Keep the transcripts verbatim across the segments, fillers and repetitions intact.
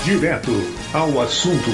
Direto ao assunto.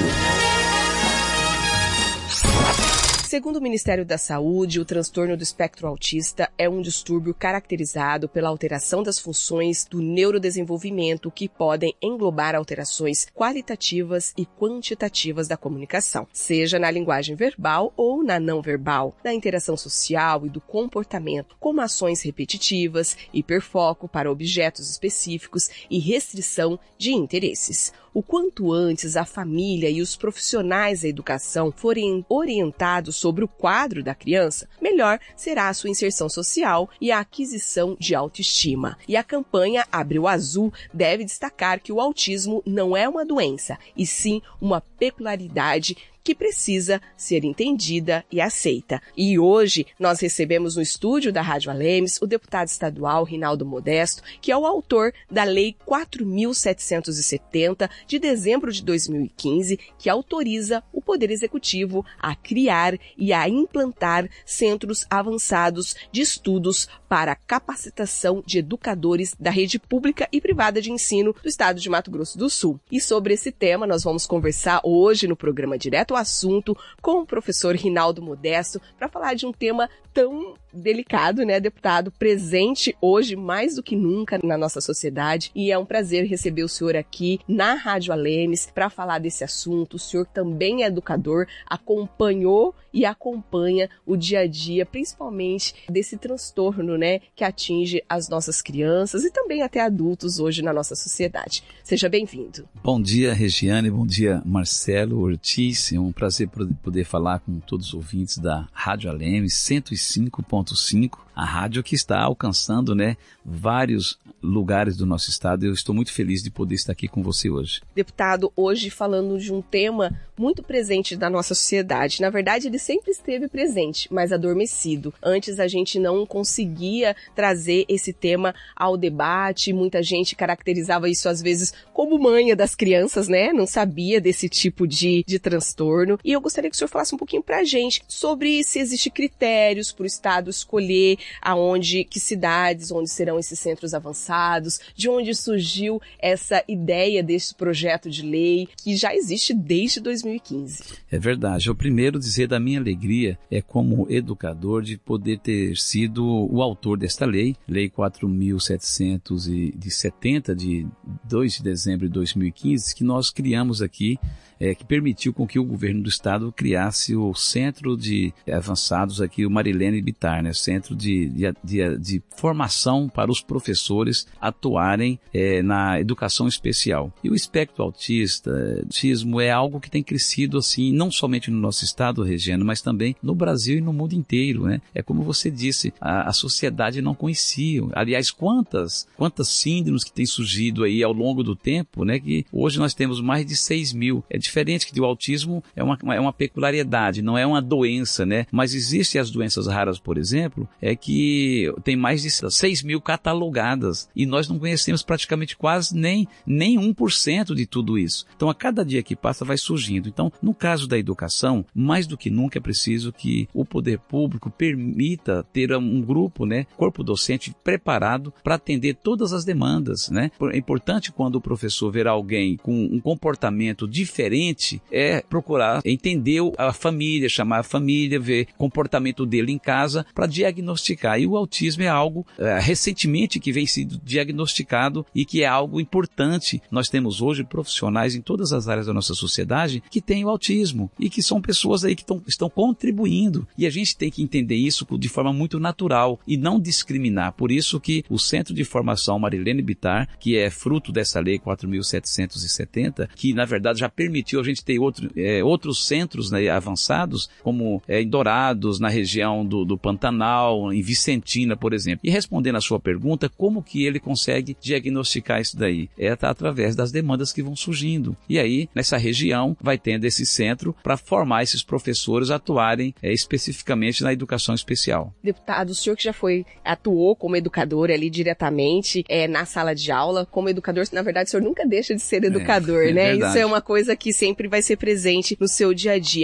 Segundo o Ministério da Saúde, o transtorno do espectro autista é um distúrbio caracterizado pela alteração das funções do neurodesenvolvimento que podem englobar alterações qualitativas e quantitativas da comunicação, seja na linguagem verbal ou na não verbal, na interação social e do comportamento, como ações repetitivas, hiperfoco para objetos específicos e restrição de interesses. O quanto antes a família e os profissionais da educação forem orientados sobre o quadro da criança, melhor será a sua inserção social e a aquisição de autoestima. E a campanha Abril Azul deve destacar que o autismo não é uma doença, e sim uma peculiaridade que precisa ser entendida e aceita. E hoje nós recebemos no estúdio da Rádio Alemes o deputado estadual Rinaldo Modesto, que é o autor da Lei quatro mil setecentos e setenta, de dezembro de dois mil e quinze, que autoriza o Poder Executivo a criar e a implantar centros avançados de estudos para a capacitação de educadores da rede pública e privada de ensino do estado de Mato Grosso do Sul. E sobre esse tema nós vamos conversar hoje no programa Direto ao Assunto com o professor Rinaldo Modesto para falar de um tema tão delicado, né, deputado, presente hoje mais do que nunca na nossa sociedade, e é um prazer receber o senhor aqui na Rádio Alemes para falar desse assunto. O senhor também é educador, acompanhou e acompanha o dia a dia, principalmente desse transtorno, né, que atinge as nossas crianças e também até adultos hoje na nossa sociedade. Seja bem-vindo. Bom dia, Regiane, bom dia, Marcelo Ortiz. É um prazer poder falar com todos os ouvintes da Rádio Alemes cento e cinco ponto cinco, a rádio que está alcançando, né, vários lugares do nosso estado. Eu estou muito feliz de poder estar aqui com você hoje. Deputado, hoje falando de um tema muito presente na nossa sociedade. Na verdade, ele sempre esteve presente, mas adormecido. Antes a gente não conseguia trazer esse tema ao debate, muita gente caracterizava isso às vezes como manha das crianças, né? Não sabia desse tipo de, de transtorno. E eu gostaria que o senhor falasse um pouquinho pra gente sobre se existem critérios para o estado escolher aonde, que cidades, onde serão esses centros avançados, de onde surgiu essa ideia desse projeto de lei que já existe desde dois mil e quinze. É verdade. O primeiro dizer da minha alegria é como educador de poder ter sido o autor desta lei, Lei quatro mil setecentos e setenta, de dois de dezembro de dois mil e quinze, que nós criamos aqui, é, que permitiu com que o governo do estado criasse o Centro de Avançados aqui, o Marilene Bittar, né? Centro de, de, de, de formação para os professores atuarem é, na educação especial. E o espectro autista, autismo, é algo que tem crescido assim, não somente no nosso estado, Regina, mas também no Brasil e no mundo inteiro, né? É como você disse, a, a sociedade não conhecia. Aliás, quantas, quantas síndromes que têm surgido aí ao longo do tempo, né? Que hoje nós temos mais de seis mil. É diferente que o autismo é uma, é uma peculiaridade, não é uma doença, né? Mas existem as doenças raras, por exemplo, é que tem mais de seis mil catalogadas e nós não conhecemos praticamente quase nem, nem um por cento de tudo isso. Então, a cada dia que passa vai surgindo. Então, no caso da educação, mais do que nunca é preciso que o poder público permita ter um grupo, né, corpo docente preparado para atender todas as demandas, né? É importante quando o professor ver alguém com um comportamento diferente, é procurar entender a família, chamar a família, ver o comportamento dele em casa para diagnosticar. E o autismo é algo é, recentemente que vem sendo diagnosticado e que é algo importante. Nós temos hoje profissionais em todas as áreas da nossa sociedade que têm o autismo e que são pessoas aí que tão, estão contribuindo. E a gente tem que entender isso de forma muito natural e não discriminar. Por isso que o Centro de Formação Marilene Bittar, que é fruto dessa Lei quatro mil setecentos e setenta, que na verdade já permitiu a gente ter outro, é, outros centros, né, avançados, como é, em Dourados, na região do, do Pantanal, em Vicentina, por exemplo. E respondendo a sua pergunta, como que ele consegue diagnosticar isso daí? É através das demandas que vão surgindo. E aí, nessa região, vai tendo esse centro para formar esses professores a atuarem é, especificamente na educação especial. Deputado, o senhor que já foi, atuou como educador ali diretamente é, na sala de aula, como educador, na verdade, o senhor nunca deixa de ser educador, é, né? É isso é uma coisa que sempre vai ser presente no seu dia a dia. Como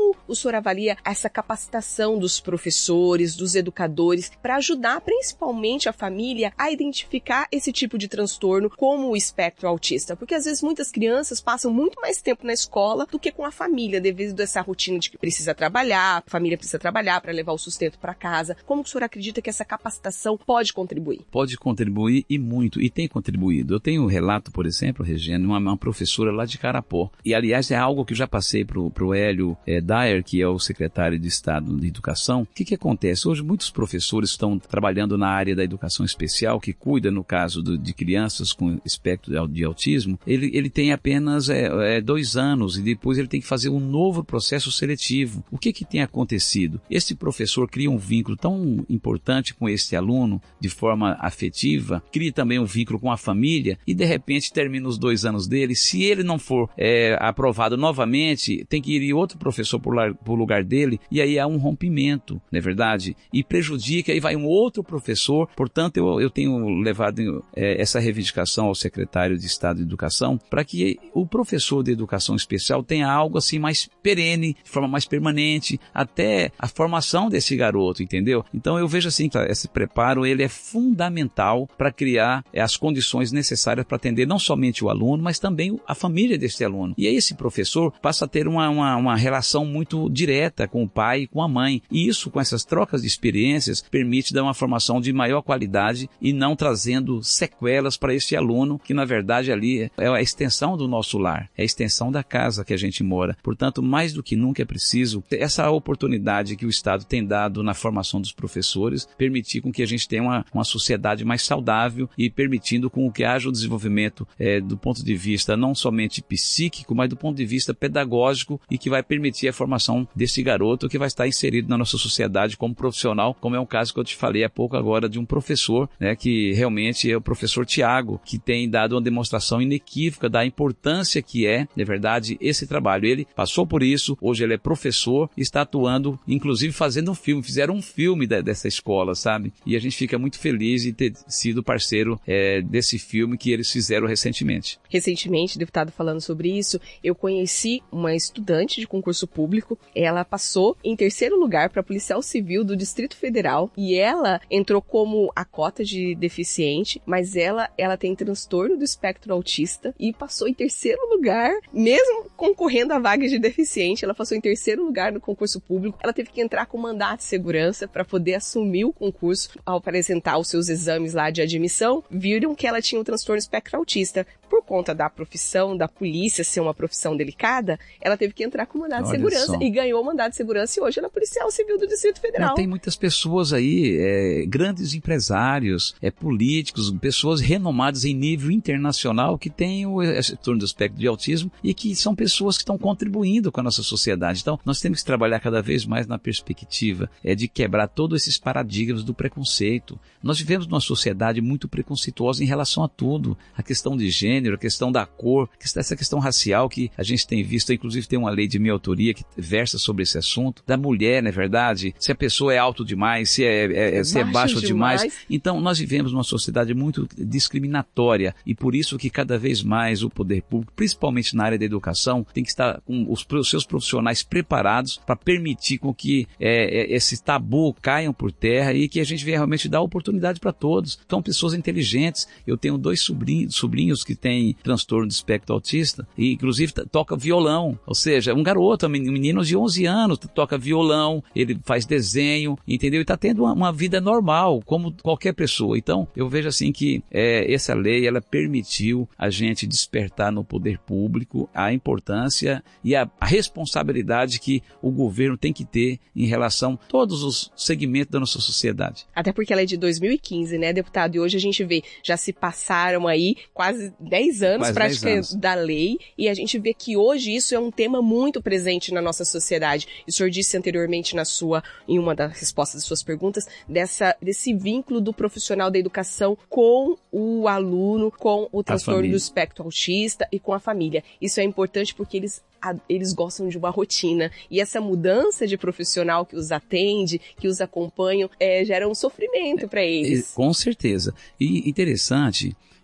Como o senhor avalia essa capacitação dos professores, dos educadores, para ajudar principalmente a família a identificar esse tipo de transtorno como o espectro autista? Porque às vezes muitas crianças passam muito mais tempo na escola do que com a família, devido a essa rotina de que precisa trabalhar, a família precisa trabalhar para levar o sustento para casa. Como o senhor acredita que essa capacitação pode contribuir? Pode contribuir e muito, e tem contribuído. Eu tenho um relato, por exemplo, Regina, uma, uma professora lá de Carapó, e aliás é algo que eu já passei para o Hélio é, Dyer, que é o secretário de Estado de Educação. O que que acontece? Hoje muitos professores estão trabalhando na área da educação especial, que cuida, no caso do, de crianças com espectro de autismo. Ele, ele tem apenas é, é, dois anos e depois ele tem que fazer um novo processo seletivo. O que que tem acontecido? Esse professor cria um vínculo tão importante com esse aluno, de forma afetiva, cria também um vínculo com a família e de repente termina os dois anos dele. Se ele não for é, aprovado novamente, tem que ir outro professor para o lugar dele e aí há um rompimento, não é verdade? E prejudica, aí vai um outro professor. Portanto, eu, eu tenho levado é, essa reivindicação ao secretário de Estado de Educação para que o professor de educação especial tenha algo assim mais perene, de forma mais permanente, até a formação desse garoto, entendeu? Então eu vejo assim que esse preparo ele é fundamental para criar é, as condições necessárias para atender não somente o aluno, mas também a família desse aluno. E aí esse professor passa a ter uma, uma, uma relação muito direta com o pai e com a mãe. E isso, com essas trocas de experiências, permite dar uma formação de maior qualidade e não trazendo sequelas para esse aluno, que na verdade ali é a extensão do nosso lar, é a extensão da casa que a gente mora. Portanto, mais do que nunca é preciso essa oportunidade que o Estado tem dado na formação dos professores, permitir com que a gente tenha uma, uma sociedade mais saudável e permitindo com que haja o desenvolvimento é, do ponto de vista não somente psíquico, mas do ponto de vista pedagógico e que vai permitir a formação desse garoto que vai estar inserido na nossa sociedade como profissional, como é um caso que eu te falei há pouco agora de um professor, né, que realmente é o professor Tiago, que tem dado uma demonstração inequívoca da importância que é, de verdade, esse trabalho. Ele passou por isso, hoje ele é professor e está atuando, inclusive fazendo um filme, fizeram um filme de, dessa escola, sabe? E a gente fica muito feliz de ter sido parceiro é, desse filme que eles fizeram recentemente. Recentemente, deputado, falando sobre isso, eu conheci uma estudante de concurso público, ela passou em terceiro lugar para policial civil do Distrito Federal e ela entrou como a cota de deficiente, mas ela, ela tem transtorno do espectro autista e passou em terceiro lugar, mesmo concorrendo à vaga de deficiente, ela passou em terceiro lugar no concurso público. Ela teve que entrar com mandato de segurança para poder assumir o concurso. Ao apresentar os seus exames lá de admissão, viram que ela tinha um transtorno espectro autista. Por conta da profissão, da polícia ser uma profissão delicada, ela teve que entrar com mandato de segurança só. E ganhou o mandato de segurança e hoje ela é policial civil do Distrito Federal. Não, tem muitas pessoas aí, é, grandes empresários, é, políticos, pessoas renomadas em nível internacional que têm o transtorno do espectro de autismo e que são pessoas que estão contribuindo com a nossa sociedade. Então, nós temos que trabalhar cada vez mais na perspectiva é, de quebrar todos esses paradigmas do preconceito. Nós vivemos numa sociedade muito preconceituosa em relação a tudo. A questão de gênero, a questão da cor, essa questão racial que a gente tem visto, inclusive tem uma lei de minha autoria que versa sobre esse assunto, da mulher, não é verdade? Se a pessoa é alto demais, se é, é, é, se é baixo demais. demais. Então, nós vivemos numa sociedade muito discriminatória e por isso que cada vez mais o poder público, principalmente na área da educação, tem que estar com os, os seus profissionais preparados para permitir com que é, é, esse tabu caiam por terra e que a gente venha realmente dar oportunidade para todos. São pessoas inteligentes. Eu tenho dois sobrinhos, sobrinhos que têm transtorno de espectro autista e inclusive toca violão, ou seja, um garoto, um menino de onze anos toca violão, ele faz desenho, entendeu? E está tendo uma, uma vida normal, como qualquer pessoa. Então, eu vejo assim que é, essa lei, ela permitiu a gente despertar no poder público a importância e a, a responsabilidade que o governo tem que ter em relação a todos os segmentos da nossa sociedade. Até porque ela é de dois mil e quinze, né, deputado? E hoje a gente vê, já se passaram aí quase dez anos praticamente da lei e a gente vê que hoje isso é um tema muito presente na nossa sociedade. E o senhor disse anteriormente na sua, em uma das respostas das suas perguntas, dessa, desse vínculo do profissional da educação com o aluno, com o transtorno do espectro autista e com a família. Isso é importante porque eles eles gostam de uma rotina e essa mudança de profissional que os atende, que os acompanha, é, gera um sofrimento para eles. Com certeza. E interessante,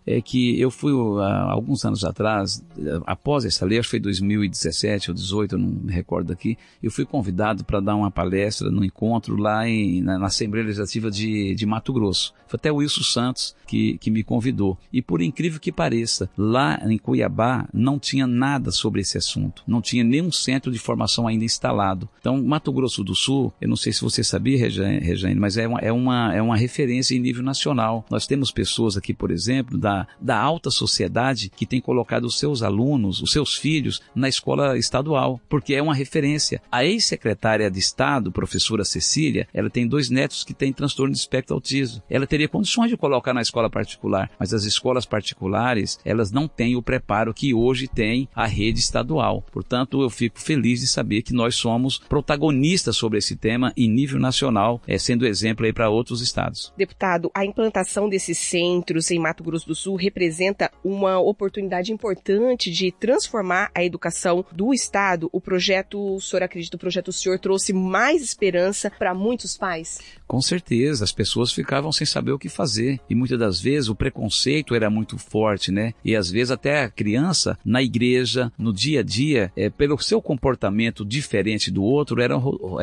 é que eu fui, há alguns anos atrás, após essa lei, acho que foi dois mil e dezessete ou dezoito, eu não me recordo aqui, eu fui convidado para dar uma palestra no encontro lá em, na, na Assembleia Legislativa de, de Mato Grosso. Foi até o Wilson Santos que, que me convidou. E por incrível que pareça, lá em Cuiabá não tinha nada sobre esse assunto. Não tinha nenhum centro de formação ainda instalado. Então, Mato Grosso do Sul, eu não sei se você sabia, Regiane, mas é uma, é, uma, é uma referência em nível nacional. Nós temos pessoas aqui, por exemplo, da, da alta sociedade que tem colocado os seus alunos, os seus filhos, na escola estadual, porque é uma referência. A ex-secretária de Estado, professora Cecília, ela tem dois netos que têm transtorno de espectro autismo. Ela teria condições de colocar na escola particular, mas as escolas particulares, elas não têm o preparo que hoje tem a rede estadual. Portanto, eu fico feliz de saber que nós somos protagonistas sobre esse tema em nível nacional, é, sendo exemplo aí para outros estados. Deputado, a implantação desses centros em Mato Grosso do Sul representa uma oportunidade importante de transformar a educação do estado. O projeto, o senhor acredita, o projeto do senhor trouxe mais esperança para muitos pais? Com certeza, as pessoas ficavam sem saber o que fazer e muitas das vezes o preconceito era muito forte, né? E às vezes até a criança na igreja, no dia a dia, é, pelo seu comportamento diferente do outro, era,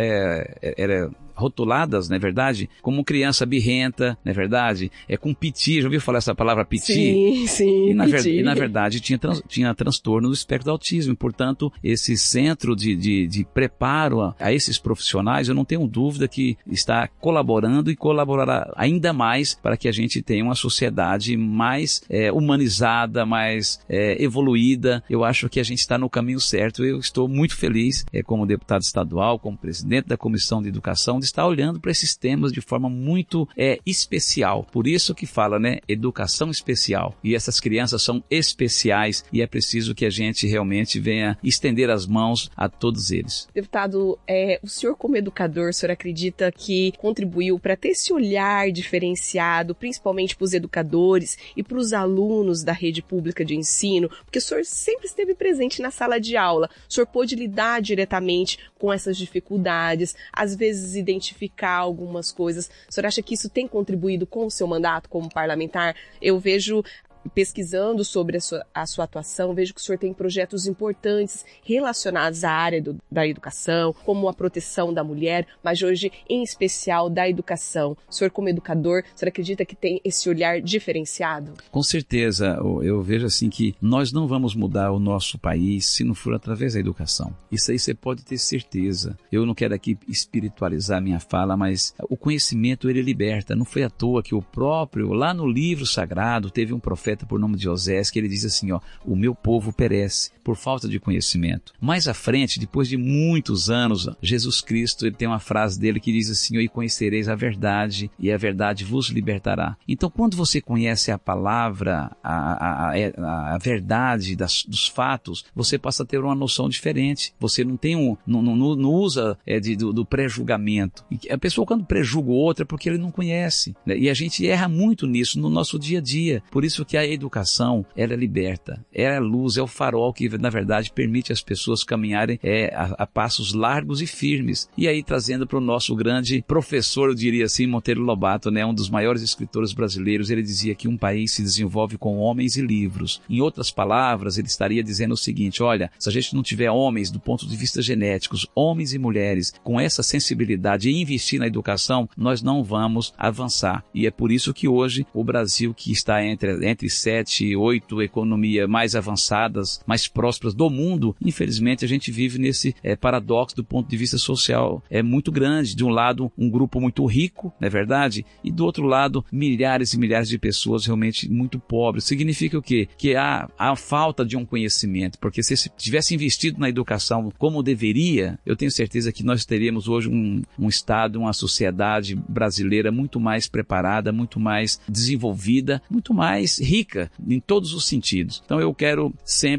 é, era rotuladas, não é verdade? Como criança birrenta, não é verdade? É com piti, já ouviu falar essa palavra piti? Sim, sim, e na, piti. Ver, e na verdade tinha, trans, tinha transtorno do espectro do autismo, portanto esse centro de, de, de preparo a, a esses profissionais, eu não tenho dúvida que está colaborando e colaborará ainda mais para que a gente tenha uma sociedade mais é, humanizada, mais é, evoluída. Eu acho que a gente está no caminho certo. Eu estou muito feliz é, como deputado estadual, como presidente da Comissão de Educação, de estar olhando para esses temas de forma muito é, especial. Por isso que fala, né, educação especial. E essas crianças são especiais e é preciso que a gente realmente venha estender as mãos a todos eles. Deputado, é, o senhor como educador, o senhor acredita que contribuiu para ter esse olhar diferenciado, principalmente para os educadores e para os alunos da rede pública de ensino? Porque o senhor sempre esteve presente na sala de aula. O senhor pôde lidar diretamente com essas dificuldades, às vezes identificar algumas coisas. O senhor acha que isso tem contribuído com o seu mandato como parlamentar? Eu vejo, pesquisando sobre a sua, a sua atuação, vejo que o senhor tem projetos importantes relacionados à área do, da educação, como a proteção da mulher, mas hoje, em especial, da educação. O senhor, como educador, o senhor acredita que tem esse olhar diferenciado? Com certeza. Eu vejo assim que nós não vamos mudar o nosso país se não for através da educação. Isso aí você pode ter certeza. Eu não quero aqui espiritualizar minha fala, mas o conhecimento, ele liberta. Não foi à toa que o próprio, lá no livro sagrado, teve um profeta por nome de Osés, que ele diz assim, ó, o meu povo perece por falta de conhecimento. Mais à frente, depois de muitos anos, Jesus Cristo, ele tem uma frase dele que diz assim, ó, e conhecereis a verdade, e a verdade vos libertará. Então, quando você conhece a palavra, a, a, a, a verdade das, dos fatos, você passa a ter uma noção diferente. Você não tem um, não, não, não usa é, de, do, do pré-julgamento. E a pessoa, quando pré-julga o outro, é porque ele não conhece, né? E a gente erra muito nisso no nosso dia a dia. Por isso que a educação, ela liberta, ela é a luz, é o farol que, na verdade, permite as pessoas caminharem é, a, a passos largos e firmes. E aí, trazendo para o nosso grande professor, eu diria assim, Monteiro Lobato, né, um dos maiores escritores brasileiros, ele dizia que um país se desenvolve com homens e livros. Em outras palavras, ele estaria dizendo o seguinte, olha, se a gente não tiver homens do ponto de vista genéticos, homens e mulheres com essa sensibilidade e investir na educação, nós não vamos avançar. E é por isso que hoje o Brasil, que está entre, entre sete, oito economias mais avançadas, mais prósperas do mundo, infelizmente a gente vive nesse é, paradoxo do ponto de vista social. É muito grande. De um lado, um grupo muito rico, não é verdade? E do outro lado, milhares e milhares de pessoas realmente muito pobres. Significa o quê? Que há a falta de um conhecimento, porque se tivesse investido na educação como deveria, eu tenho certeza que nós teríamos hoje um, um Estado, uma sociedade brasileira muito mais preparada, muito mais desenvolvida, muito mais rica em todos os sentidos. Então eu quero sempre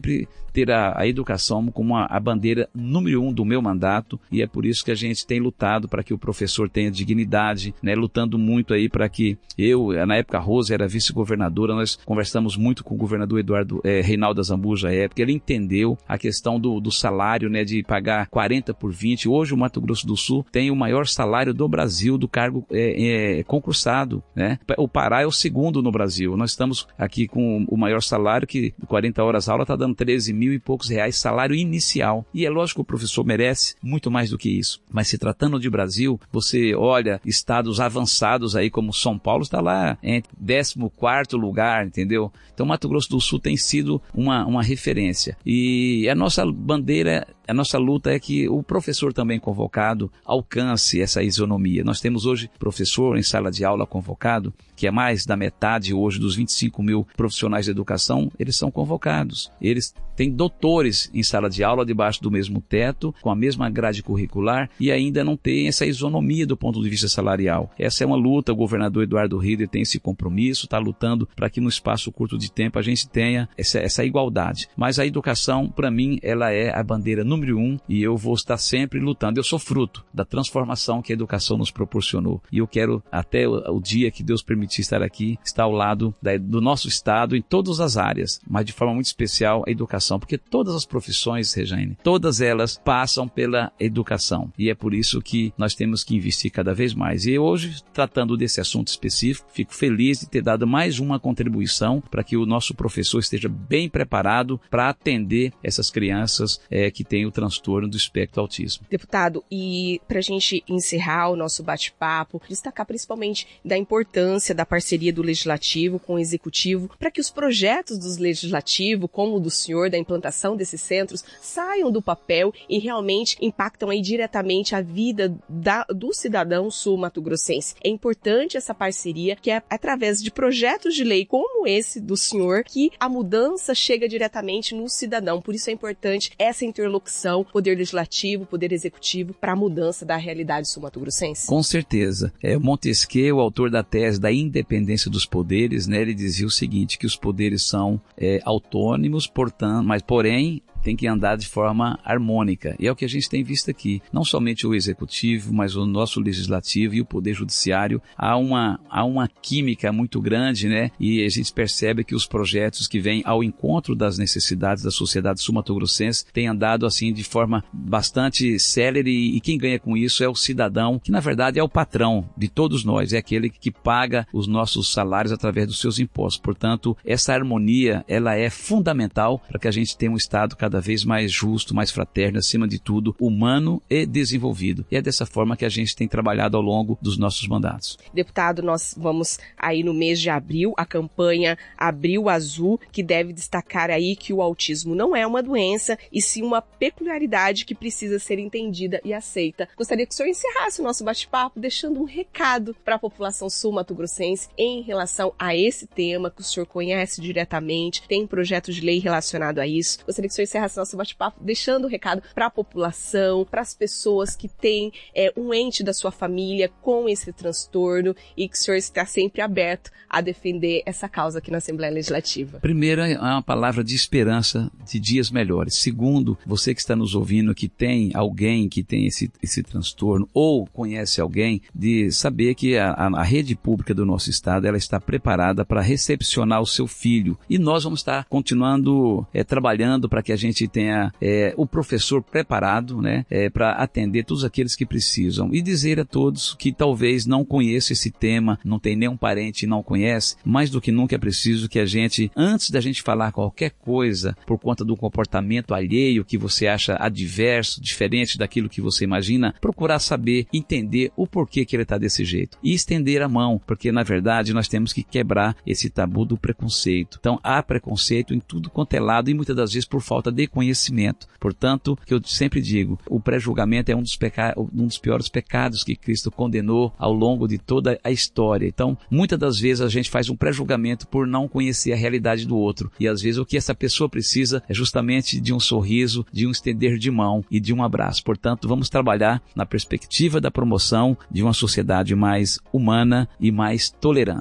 ter a, a educação como a, a bandeira número um do meu mandato, e é por isso que a gente tem lutado para que o professor tenha dignidade, né? Lutando muito aí para que eu, na época a Rose era vice-governadora, nós conversamos muito com o governador Eduardo é, Reinaldo Azambuja à época, ele entendeu a questão do, do salário, né? De pagar quarenta por vinte. Hoje o Mato Grosso do Sul tem o maior salário do Brasil do cargo é, é, concursado, né? O Pará é o segundo no Brasil. Nós estamos aqui com o maior salário, que quarenta horas aula está dando treze mil e poucos reais, salário inicial. E é lógico que o professor merece muito mais do que isso. Mas se tratando de Brasil, você olha estados avançados aí como São Paulo está lá em décimo quarto lugar, entendeu? Então Mato Grosso do Sul tem sido uma, uma referência. E a nossa bandeira, a nossa luta é que o professor também convocado alcance essa isonomia. Nós temos hoje professor em sala de aula convocado, que é mais da metade hoje dos vinte e cinco mil profissionais de educação, eles são convocados. Eles têm doutores em sala de aula debaixo do mesmo teto, com a mesma grade curricular, e ainda não tem essa isonomia do ponto de vista salarial. Essa é uma luta, o governador Eduardo Rieder tem esse compromisso, está lutando para que no espaço curto de tempo a gente tenha essa, essa igualdade. Mas a educação, para mim, ela é a bandeira número um, e eu vou estar sempre lutando. Eu sou fruto da transformação que a educação nos proporcionou. E eu quero, até o, o dia que Deus permitir estar aqui, estar ao lado da, do nosso Estado em todas as áreas, mas de forma muito especial a educação, porque todas as profissões, Regiane, todas elas passam pela educação, e é por isso que nós temos que investir cada vez mais. E hoje, tratando desse assunto específico, fico feliz de ter dado mais uma contribuição para que o nosso professor esteja bem preparado para atender essas crianças é, que têm o transtorno do espectro do autismo. Deputado, e para a gente encerrar o nosso bate-papo, destacar principalmente da importância da parceria do Legislativo com o Executivo, para que os projetos do Legislativo, como o do senhor, da implantação desses centros, saiam do papel e realmente impactam aí diretamente a vida da, do cidadão sul-mato-grossense. É importante essa parceria, que é através de projetos de lei como esse do senhor, que a mudança chega diretamente no cidadão. Por isso é importante essa interlocução, Poder Legislativo, Poder Executivo, para a mudança da realidade sul-mato-grossense. Com certeza. É, Montesquieu, o autor da tese da independência dos poderes, né, ele dizia o seguinte, que os poderes são é, autônomos, portanto, mas porém tem que andar de forma harmônica. E é o que a gente tem visto aqui. Não somente o Executivo, mas o nosso Legislativo e o Poder Judiciário. Há uma, há uma química muito grande, né? E a gente percebe que os projetos que vêm ao encontro das necessidades da sociedade sul-mato-grossense têm andado assim de forma bastante célere, e quem ganha com isso é o cidadão, que na verdade é o patrão de todos nós, é aquele que paga os nossos salários através dos seus impostos. Portanto, essa harmonia, ela é fundamental para que a gente tenha um Estado cada cada vez mais justo, mais fraterno, acima de tudo, humano e desenvolvido. E é dessa forma que a gente tem trabalhado ao longo dos nossos mandatos. Deputado, nós vamos aí no mês de abril, a campanha Abril Azul, que deve destacar aí que o autismo não é uma doença, e sim uma peculiaridade que precisa ser entendida e aceita. Gostaria que o senhor encerrasse o nosso bate-papo deixando um recado para a população sul-mato-grossense em relação a esse tema que o senhor conhece diretamente, tem projeto de lei relacionado a isso. Gostaria que o senhor encerrasse nosso bate-papo deixando o recado para a população, para as pessoas que têm é, um ente da sua família com esse transtorno, e que o senhor está sempre aberto a defender essa causa aqui na Assembleia Legislativa. Primeiro, é uma palavra de esperança de dias melhores. Segundo, você que está nos ouvindo, que tem alguém que tem esse, esse transtorno ou conhece alguém, de saber que a, a, a rede pública do nosso Estado, ela está preparada para recepcionar o seu filho, e nós vamos estar continuando é, trabalhando para que a gente tenha é, o professor preparado, né, é, para atender todos aqueles que precisam, e dizer a todos que talvez não conheçam esse tema, não tem nenhum parente e não conhece, mais do que nunca é preciso que a gente, antes da gente falar qualquer coisa por conta do comportamento alheio que você acha adverso, diferente daquilo que você imagina, procurar saber, entender o porquê que ele está desse jeito e estender a mão, porque na verdade nós temos que quebrar esse tabu do preconceito. Então há preconceito em tudo quanto é lado, e muitas das vezes por falta de conhecimento. Portanto, que eu sempre digo, o pré-julgamento é um dos, peca... um dos piores pecados que Cristo condenou ao longo de toda a história. Então, muitas das vezes a gente faz um pré-julgamento por não conhecer a realidade do outro. E às vezes o que essa pessoa precisa é justamente de um sorriso, de um estender de mão e de um abraço. Portanto, vamos trabalhar na perspectiva da promoção de uma sociedade mais humana e mais tolerante.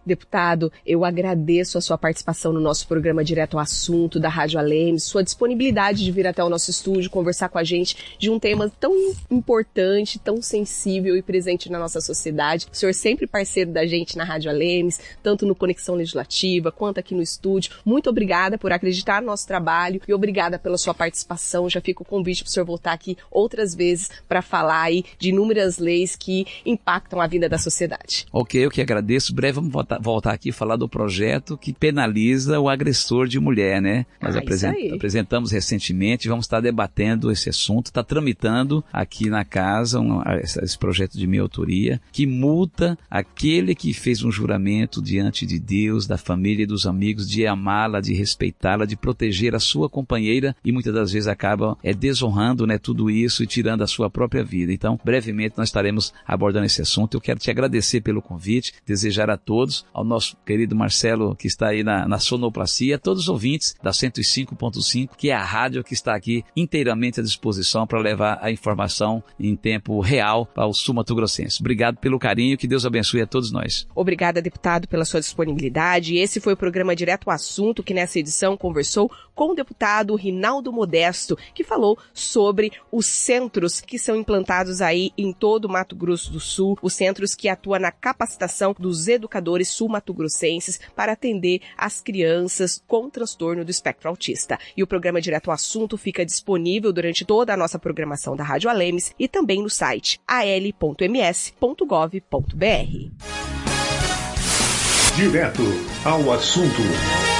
Deputado, eu agradeço a sua participação no nosso programa Direto ao Assunto da Rádio Alemes, sua disponibilidade de vir até o nosso estúdio conversar com a gente de um tema tão importante, tão sensível e presente na nossa sociedade. O senhor sempre parceiro da gente na Rádio Alemes, tanto no Conexão Legislativa quanto aqui no estúdio. Muito obrigada por acreditar no nosso trabalho e obrigada pela sua participação. Já fica o convite para o senhor voltar aqui outras vezes para falar aí de inúmeras leis que impactam a vida da sociedade. Ok, eu que agradeço. Breve vamos voltar, voltar aqui e falar do projeto que penaliza o agressor de mulher, né? Nós ah, apresent, apresentamos recentemente, vamos estar debatendo esse assunto, está tramitando aqui na casa um, esse projeto de minha autoria, que multa aquele que fez um juramento diante de Deus, da família e dos amigos, de amá-la, de respeitá-la, de proteger a sua companheira e muitas das vezes acaba é, desonrando, né, tudo isso e tirando a sua própria vida. Então, brevemente nós estaremos abordando esse assunto. Eu quero te agradecer pelo convite, desejar a todos, ao nosso querido Marcelo que está aí na, na sonoplastia, a todos os ouvintes da cento e cinco ponto cinco, que é a rádio que está aqui inteiramente à disposição para levar a informação em tempo real para o sul mato-grossense. Obrigado pelo carinho, que Deus abençoe a todos nós. Obrigada, deputado, pela sua disponibilidade. Esse foi o programa Direto ao Assunto, que nessa edição conversou com o deputado Rinaldo Modesto, que falou sobre os centros que são implantados aí em todo o Mato Grosso do Sul, os centros que atuam na capacitação dos educadores sul-mato-grossenses para atender as crianças com transtorno do espectro autista. E o programa Direto ao Assunto fica disponível durante toda a nossa programação da Rádio Alemes e também no site a l ponto m s ponto gov ponto b r. Direto ao Assunto.